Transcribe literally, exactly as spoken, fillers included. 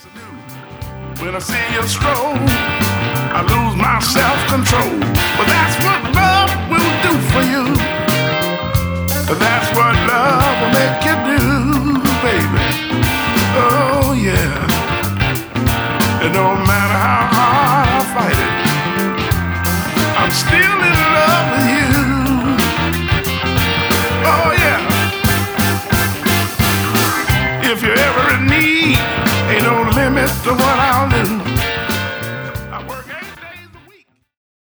When I see you stroll, I lose my self-control. But that's what love will do for you. That's what love will make you do, baby. Oh yeah. And no matter how hard I fight it, I'm still in love with you. Oh yeah. If you're ever in need, ain't no limit to what I'll do.